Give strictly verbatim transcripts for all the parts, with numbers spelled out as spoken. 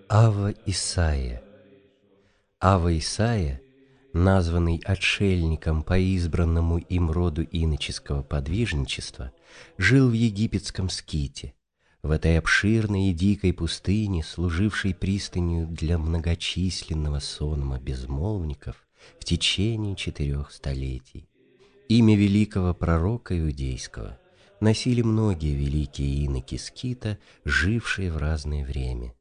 Ава Исаия. Ава Исаия, названный отшельником по избранному им роду иноческого подвижничества, жил в египетском Ските, в этой обширной и дикой пустыне, служившей пристанью для многочисленного сонма безмолвников в течение четырех столетий. Имя великого пророка иудейского носили многие великие иноки Скита, жившие в разное время.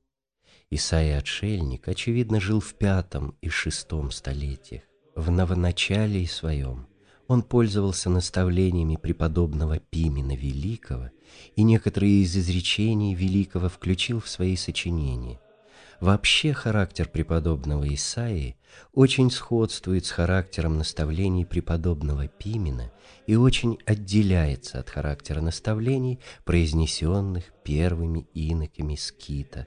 Исаия-отшельник, очевидно, жил в пятом и шестом столетиях. В новоначалии своем он пользовался наставлениями преподобного Пимена Великого и некоторые из изречений Великого включил в свои сочинения. Вообще характер преподобного Исаии очень сходствует с характером наставлений преподобного Пимена и очень отделяется от характера наставлений, произнесенных первыми иноками Скита.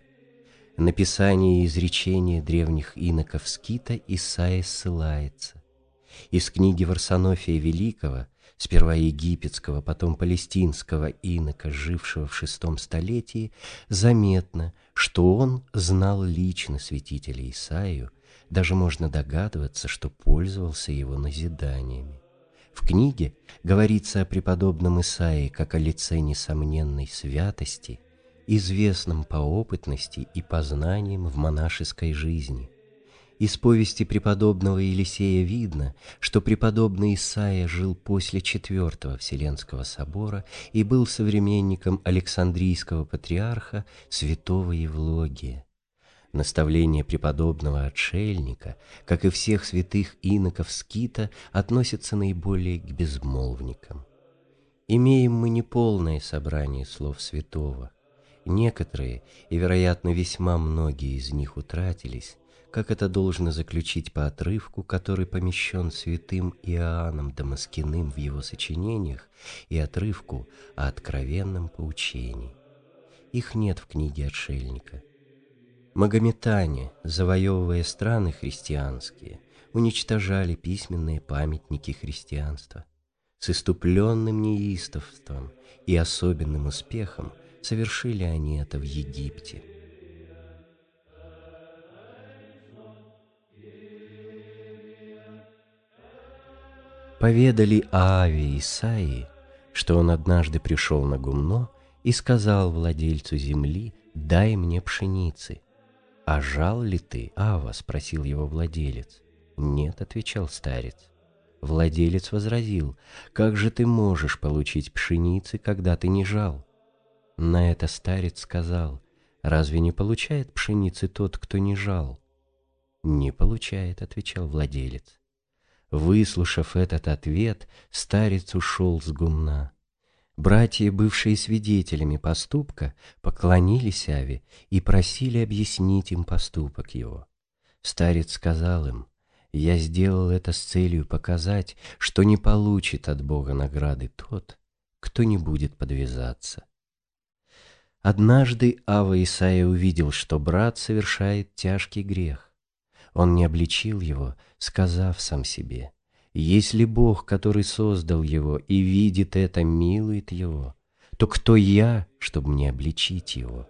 На писание и изречения древних иноков Скита Исаия ссылается. Из книги Варсонофия Великого, сперва египетского, потом палестинского инока, жившего в шестом столетии, заметно, что он знал лично святителя Исаию, даже можно догадываться, что пользовался его назиданиями. В книге говорится о преподобном Исаии как о лице несомненной святости, известном по опытности и познаниям в монашеской жизни. Из повести преподобного Елисея видно, что преподобный Исаия жил после Четвертого Вселенского собора и был современником Александрийского патриарха святого Евлогия. Наставления преподобного отшельника, как и всех святых иноков Скита, относятся наиболее к безмолвникам. Имеем мы неполное собрание слов святого. Некоторые, и, вероятно, весьма многие из них утратились, как это должно заключить по отрывку, который помещен святым Иоанном Дамаскиным в его сочинениях, и отрывку о откровенном поучении. Их нет в книге отшельника. Магометане, завоевывая страны христианские, уничтожали письменные памятники христианства. С иступленным неистовством и особенным успехом совершили они это в Египте. Поведали о Аве Исаии, что он однажды пришел на гумно и сказал владельцу земли: «Дай мне пшеницы». «А жал ли ты, Ава?» — спросил его владелец. «Нет», — отвечал старец. Владелец возразил: «Как же ты можешь получить пшеницы, когда ты не жал?» На это старец сказал: «Разве не получает пшеницы тот, кто не жал?» «Не получает», — отвечал владелец. Выслушав этот ответ, старец ушел с гумна. Братья, бывшие свидетелями поступка, поклонились Аве и просили объяснить им поступок его. Старец сказал им: «Я сделал это с целью показать, что не получит от Бога награды тот, кто не будет подвязаться». Однажды Ава Исаия увидел, что брат совершает тяжкий грех. Он не обличил его, сказав сам себе: «Если Бог, который создал его и видит это, милует его, то кто я, чтобы мне обличить его?»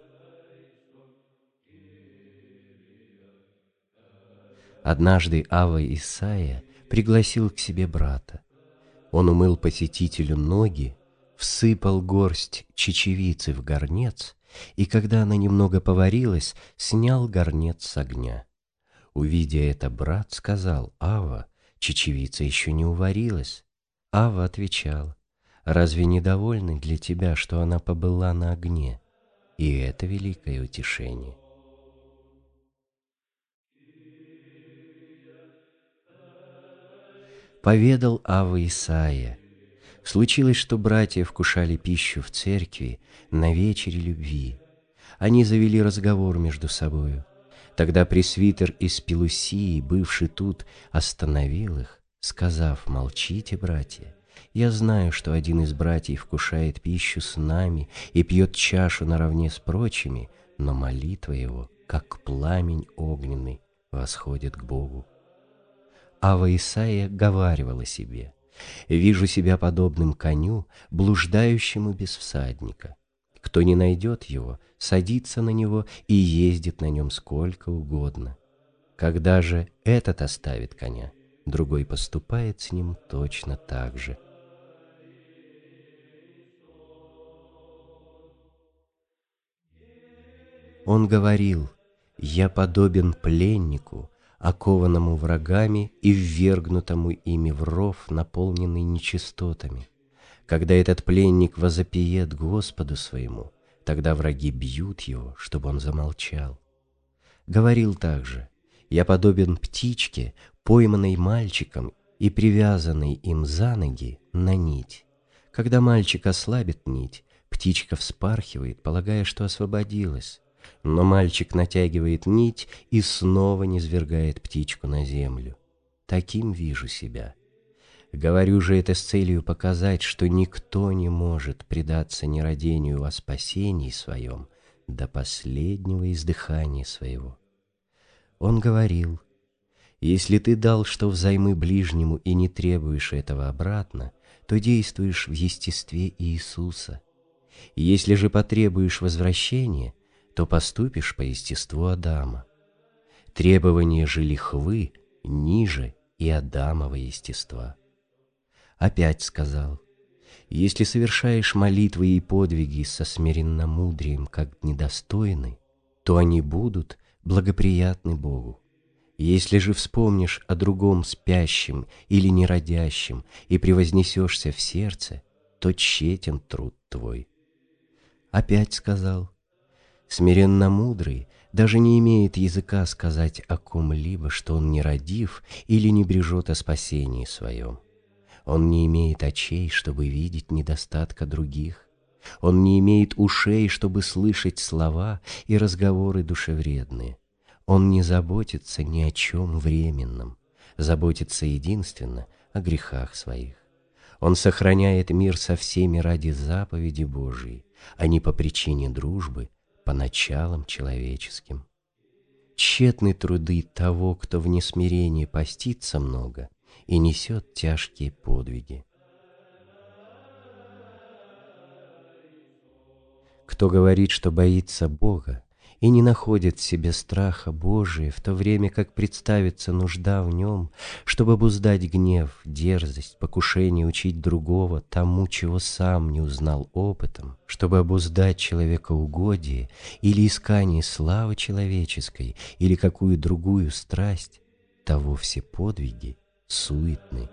Однажды Ава Исаия пригласил к себе брата. Он умыл посетителю ноги, всыпал горсть чечевицы в горнец, и, когда она немного поварилась, снял горнец с огня. Увидя это, брат сказал: «Ава, чечевица еще не уварилась». Ава отвечал: «Разве недовольны для тебя, что она побыла на огне? И это великое утешение». Поведал Ава Исаия: случилось, что братья вкушали пищу в церкви на вечере любви. Они завели разговор между собою. Тогда пресвитер из Пелусии, бывший тут, остановил их, сказав: «Молчите, братья, я знаю, что один из братьев вкушает пищу с нами и пьет чашу наравне с прочими, но молитва его, как пламень огненный, восходит к Богу». Ава Исаия говаривал о себе: «Вижу себя подобным коню, блуждающему без всадника. Кто не найдет его, садится на него и ездит на нем сколько угодно. Когда же этот оставит коня, другой поступает с ним точно так же. Он говорил: «Я подобен пленнику, окованному врагами и ввергнутому ими в ров, наполненный нечистотами. Когда этот пленник возопиет Господу своему, тогда враги бьют его, чтобы он замолчал». Говорил также: «Я подобен птичке, пойманной мальчиком и привязанной им за ноги на нить. Когда мальчик ослабит нить, птичка вспархивает, полагая, что освободилась. Но мальчик натягивает нить и снова низвергает птичку на землю. Таким вижу себя. Говорю же это с целью показать, что никто не может предаться нерадению о спасении своем до последнего издыхания своего». Он говорил: «Если ты дал что взаймы ближнему и не требуешь этого обратно, то действуешь в естестве Иисуса. Если же потребуешь возвращения, то поступишь по естеству Адама. Требования же лихвы ниже и Адамова естества». Опять сказал: «Если совершаешь молитвы и подвиги со смиренномудрием, как недостойны, то они будут благоприятны Богу. Если же вспомнишь о другом спящем или нерадящем и превознесешься в сердце, то тщетен труд твой». Опять сказал: «Смиренно-мудрый даже не имеет языка сказать о ком-либо, что он нерадив или не брежет о спасении своем. Он не имеет очей, чтобы видеть недостатка других. Он не имеет ушей, чтобы слышать слова и разговоры душевредные. Он не заботится ни о чем временном, заботится единственно о грехах своих. Он сохраняет мир со всеми ради заповеди Божией, а не по причине дружбы, по началам человеческим. Тщетны труды того, кто в несмирении постится много и несет тяжкие подвиги. Кто говорит, что боится Бога, и не находит в себе страха Божия, в то время как представится нужда в нем, чтобы обуздать гнев, дерзость, покушение учить другого тому, чего сам не узнал опытом, чтобы обуздать человекоугодие или искание славы человеческой, или какую другую страсть, того все подвиги суетны.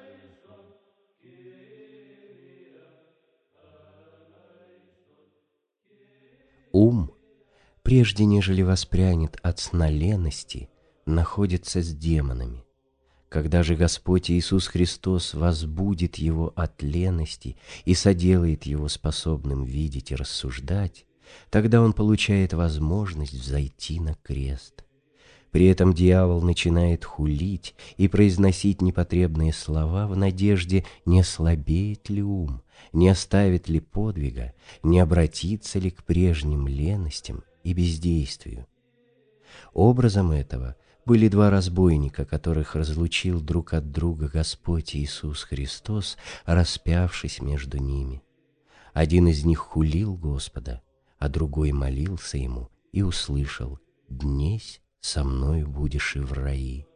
Ум, прежде нежели воспрянет от сна лености, находится с демонами. Когда же Господь Иисус Христос возбудит его от лености и соделает его способным видеть и рассуждать, тогда он получает возможность взойти на крест. При этом дьявол начинает хулить и произносить непотребные слова в надежде, не ослабеет ли ум, не оставит ли подвига, не обратится ли к прежним леностям и бездействию. Образом этого были два разбойника, которых разлучил друг от друга Господь Иисус Христос, распявшись между ними. Один из них хулил Господа, а другой молился Ему и услышал: «Днесь со мною будешь и в раи».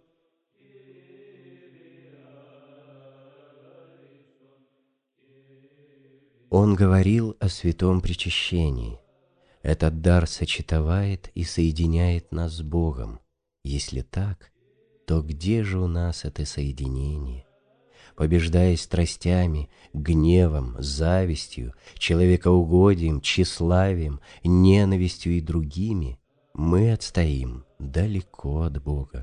Он говорил о святом причащении. Этот дар сочетовает и соединяет нас с Богом. Если так, то где же у нас это соединение? Побеждаясь страстями, гневом, завистью, человекоугодием, тщеславием, ненавистью и другими, мы отстоим далеко от Бога.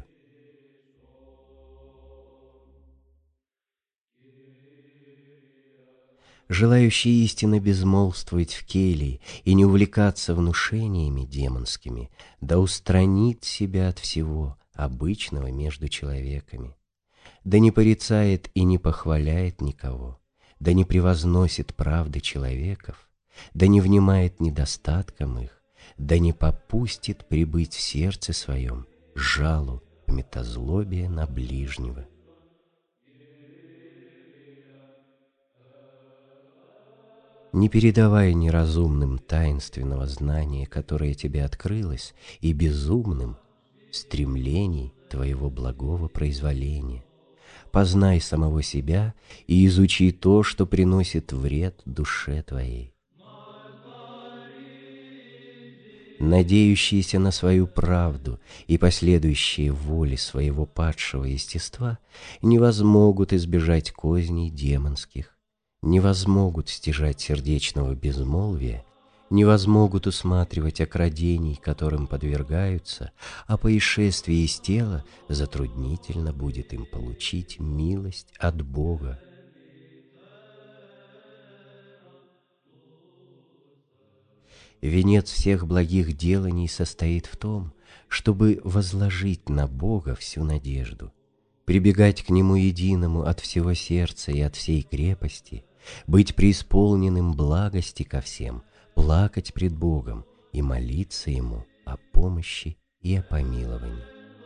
Желающий истинно безмолвствовать в келии и не увлекаться внушениями демонскими, да устранит себя от всего обычного между человеками, да не порицает и не похваляет никого, да не превозносит правды человеков, да не внимает недостаткам их, да не попустит прибыть в сердце своем жалу метазлобия на ближнего. Не передавай неразумным таинственного знания, которое тебе открылось, и безумным стремлений твоего благого произволения. Познай самого себя и изучи то, что приносит вред душе твоей. Надеющиеся на свою правду и последующие воле своего падшего естества не возмогут избежать козней демонских, не возмогут стяжать сердечного безмолвия, не возмогут усматривать окрадений, которым подвергаются, а по исшествии из тела затруднительно будет им получить милость от Бога. Венец всех благих деланий состоит в том, чтобы возложить на Бога всю надежду, прибегать к Нему единому от всего сердца и от всей крепости, быть преисполненным благости ко всем, плакать пред Богом и молиться Ему о помощи и о помиловании.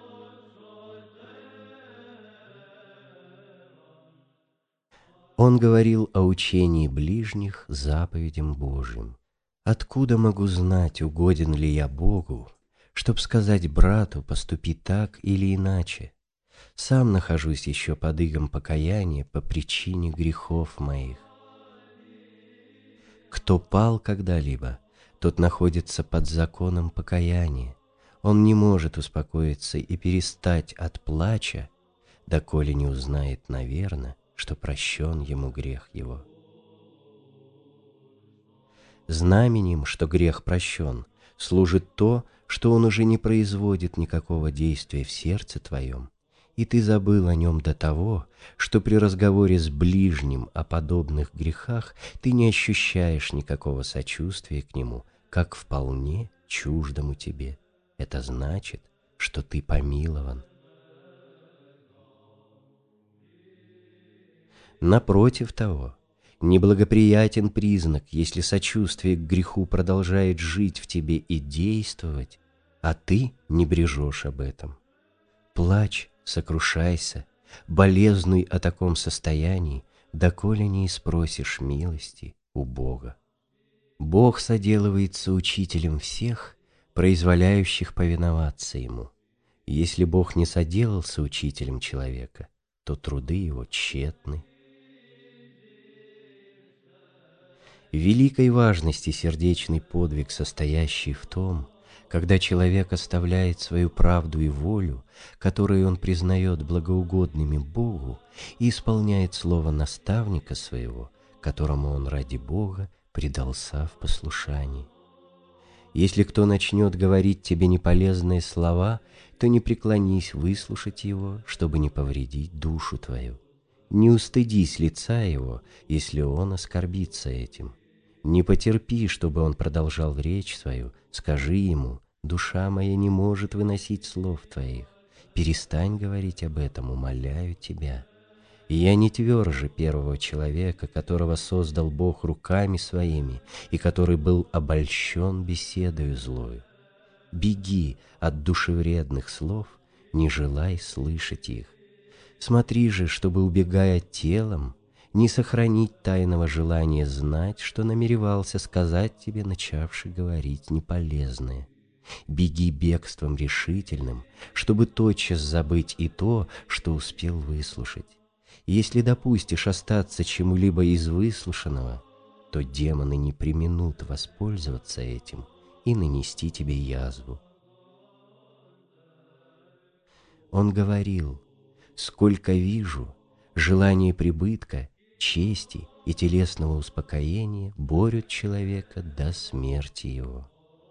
Он говорил о учении ближних заповедям Божьим. Откуда могу знать, угоден ли я Богу, чтоб сказать брату, поступи так или иначе? Сам нахожусь еще под игом покаяния по причине грехов моих. Кто пал когда-либо, тот находится под законом покаяния. Он не может успокоиться и перестать от плача, доколе не узнает, наверно, что прощен ему грех его. Знаменем, что грех прощен, служит то, что он уже не производит никакого действия в сердце твоем, и ты забыл о нем до того, что при разговоре с ближним о подобных грехах ты не ощущаешь никакого сочувствия к нему, как вполне чуждому тебе. Это значит, что ты помилован. Напротив того, неблагоприятен признак, если сочувствие к греху продолжает жить в тебе и действовать, а ты не брежешь об этом. Плачь, сокрушайся, болезнуй о таком состоянии, доколе не испросишь милости у Бога. Бог соделывается учителем всех, произволяющих повиноваться Ему. Если Бог не соделался учителем человека, то труды его тщетны. Великой важности сердечный подвиг, состоящий в том, когда человек оставляет свою правду и волю, которую он признает благоугодными Богу, и исполняет слово наставника своего, которому он ради Бога предался в послушании. Если кто начнет говорить тебе неполезные слова, то не преклонись выслушать его, чтобы не повредить душу твою. Не устыдись лица его, если он оскорбится этим. Не потерпи, чтобы он продолжал речь свою, скажи ему: «Душа моя не может выносить слов твоих. Перестань говорить об этом, умоляю тебя». И я не тверже первого человека, которого создал Бог руками своими, и который был обольщен беседою злою. Беги от душевредных слов, не желай слышать их. Смотри же, чтобы, убегая телом, не сохранить тайного желания знать, что намеревался сказать тебе, начавший говорить неполезное. Беги бегством решительным, чтобы тотчас забыть и то, что успел выслушать. Если допустишь остаться чему-либо из выслушанного, то демоны не преминут воспользоваться этим и нанести тебе язву. Он говорил: «Сколько вижу, желание прибытка, чести и телесного успокоения борют человека до смерти его».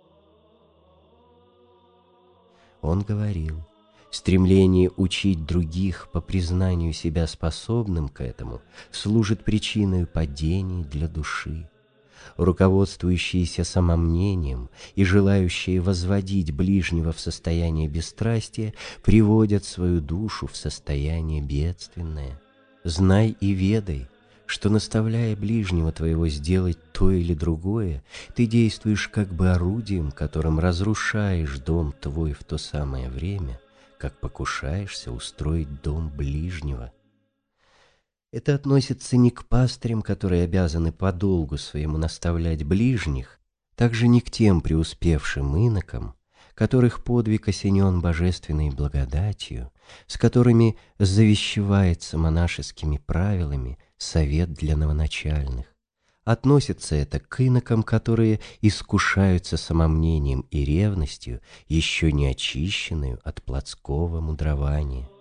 Он говорил: стремление учить других по признанию себя способным к этому служит причиной падений для души. Руководствующиеся самомнением и желающие возводить ближнего в состояние бесстрастия приводят свою душу в состояние бедственное. Знай и ведай, что, наставляя ближнего твоего сделать то или другое, ты действуешь как бы орудием, которым разрушаешь дом твой в то самое время, как покушаешься устроить дом ближнего. Это относится не к пастырям, которые обязаны по долгу своему наставлять ближних, также не к тем преуспевшим инокам, которых подвиг осенен божественной благодатью, с которыми завещевается монашескими правилами совет для новоначальных. Относится это к инокам, которые искушаются самомнением и ревностью, еще не очищенную от плотского мудрования.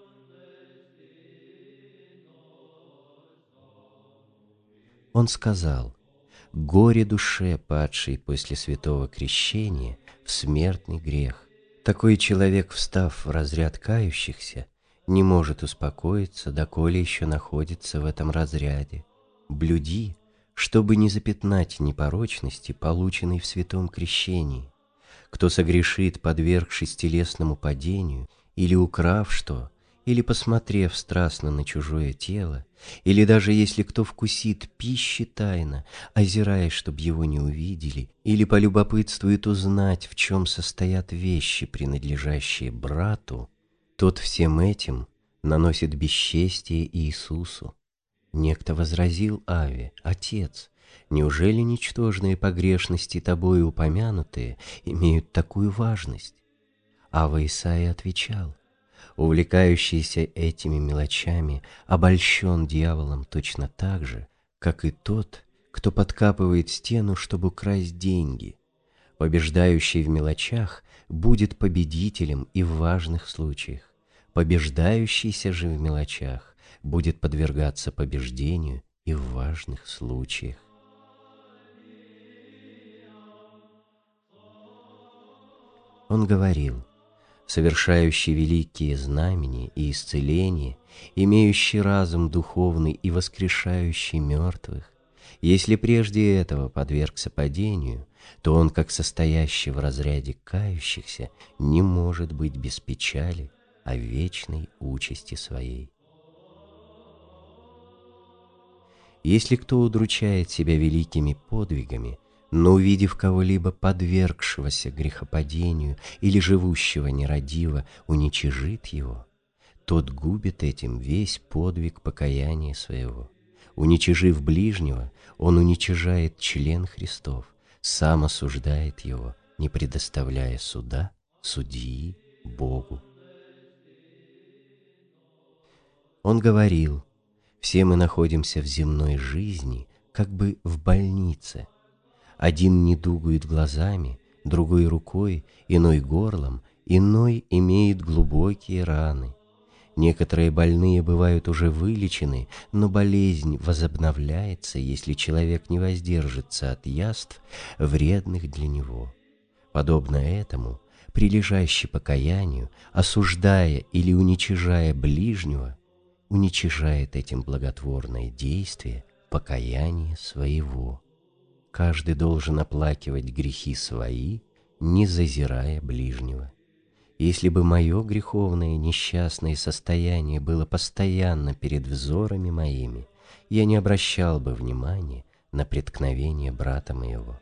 Он сказал: «Горе душе, падшей после святого крещения в смертный грех. Такой человек, встав в разряд кающихся, не может успокоиться, доколе еще находится в этом разряде. Блюди, чтобы не запятнать непорочности, полученной в святом крещении. Кто согрешит, подвергшись телесному падению, или украв что, или посмотрев страстно на чужое тело, или даже если кто вкусит пищи тайно, озираясь, чтоб его не увидели, или полюбопытствует узнать, в чем состоят вещи, принадлежащие брату, тот всем этим наносит бесчестие Иисусу. Некто возразил Аве: «Отец, неужели ничтожные погрешности тобою упомянутые имеют такую важность?» Ава Исаия отвечал: «Увлекающийся этими мелочами обольщен дьяволом точно так же, как и тот, кто подкапывает стену, чтобы украсть деньги. Побеждающий в мелочах будет победителем и в важных случаях. Побеждающийся же в мелочах будет подвергаться побеждению и в важных случаях». Он говорил: совершающий великие знамения и исцеления, имеющий разум духовный и воскрешающий мертвых, если прежде этого подвергся падению, то он, как состоящий в разряде кающихся, не может быть без печали о вечной участи своей. Если кто удручает себя великими подвигами, но, увидев кого-либо подвергшегося грехопадению или живущего нерадиво, уничижит его, тот губит этим весь подвиг покаяния своего. Уничижив ближнего, он уничижает член Христов, сам осуждает его, не предоставляя суда судьи Богу. Он говорил: все мы находимся в земной жизни, как бы в больнице. Один недугует глазами, другой рукой, иной горлом, иной имеет глубокие раны. Некоторые больные бывают уже вылечены, но болезнь возобновляется, если человек не воздержится от яств, вредных для него. Подобно этому, прилежащий покаянию, осуждая или уничижая ближнего, уничижает этим благотворное действие покаяния своего. Каждый должен оплакивать грехи свои, не зазирая ближнего. Если бы мое греховное несчастное состояние было постоянно перед взорами моими, я не обращал бы внимания на преткновение брата моего.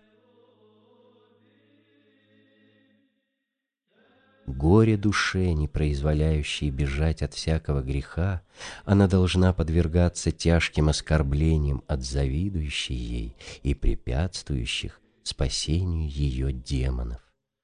Горе душе, не произволяющей бежать от всякого греха, она должна подвергаться тяжким оскорблениям от завидующей ей и препятствующих спасению ее демонов.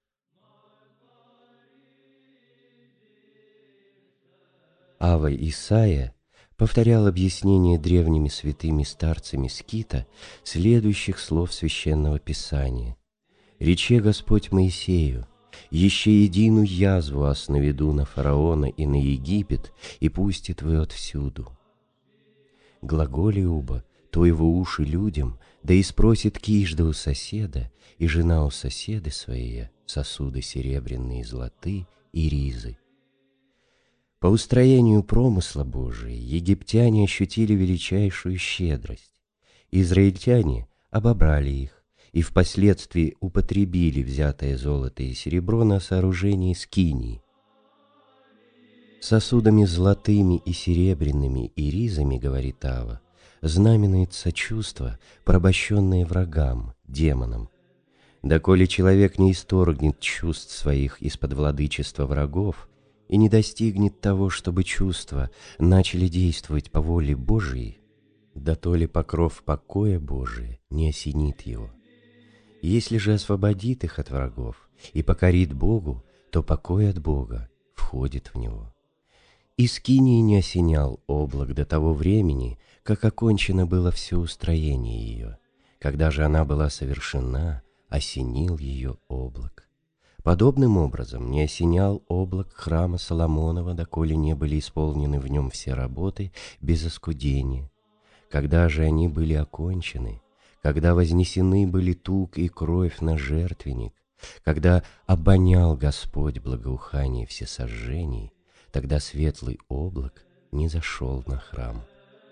Ава Исаия повторял объяснение древними святыми старцами Скита следующих слов Священного Писания: «Рече Господь Моисею: еще единую язву ас наведу на фараона и на Египет, и пустит вы отвсюду. Глаголи уба, то его уши людям, да и спросит кижда у соседа, и жена у соседа своей сосуды серебряные и золотые и ризы». По устроению промысла Божия египтяне ощутили величайшую щедрость. Израильтяне обобрали их и впоследствии употребили взятое золото и серебро на сооружении скинии. Сосудами золотыми и серебряными и ризами, говорит Ава, знаменуется чувство, порабощенное врагам, демонам. Доколе человек не исторгнет чувств своих из-под владычества врагов и не достигнет того, чтобы чувства начали действовать по воле Божией, Да то ли покров покоя Божия не осенит его. Если же освободит их от врагов и покорит Богу, то покой от Бога входит в него. И скинии не осенял облак до того времени, как окончено было все устроение ее. Когда же она была совершена, осенил ее облак. Подобным образом не осенял облак храма Соломонова, доколе не были исполнены в нем все работы без оскудения. Когда же они были окончены, когда вознесены были тук и кровь на жертвенник, когда обонял Господь благоухание всесожжений, тогда светлый облак не зашел на храм.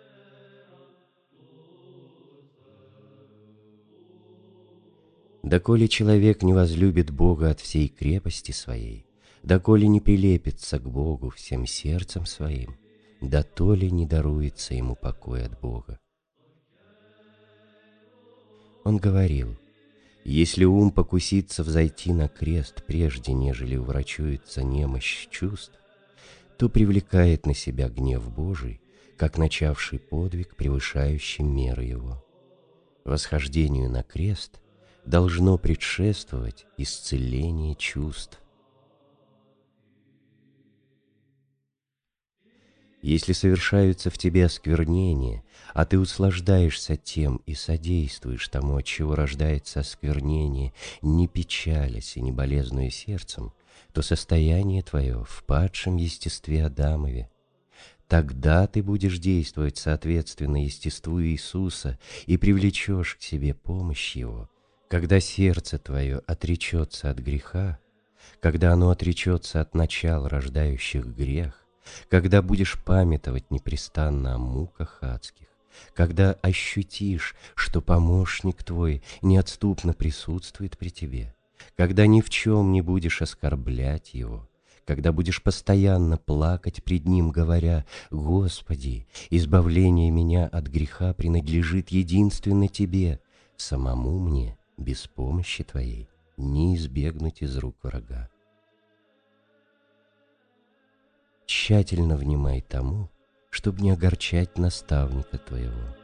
Доколе человек не возлюбит Бога от всей крепости своей, доколе не прилепится к Богу всем сердцем своим, дотоле не даруется ему покой от Бога. Он говорил: если ум покусится взойти на крест, прежде нежели уврачуется немощь чувств, то привлекает на себя гнев Божий, как начавший подвиг, превышающий меры его. Восхождению на крест должно предшествовать исцеление чувств. Если совершаются в тебе осквернения, а ты услаждаешься тем и содействуешь тому, от чего рождается осквернение, не печалясь и не болезнуя сердцем, то состояние твое в падшем естестве Адамове. Тогда ты будешь действовать соответственно естеству Иисуса и привлечешь к себе помощь Его, когда сердце твое отречется от греха, когда оно отречется от начал рождающих грех, когда будешь памятовать непрестанно о муках адских, когда ощутишь, что помощник твой неотступно присутствует при тебе, когда ни в чем не будешь оскорблять его, когда будешь постоянно плакать пред ним, говоря: «Господи, избавление меня от греха принадлежит единственно тебе, самому мне без помощи твоей не избегнуть из рук врага». Тщательно внимай тому, чтобы не огорчать наставника твоего.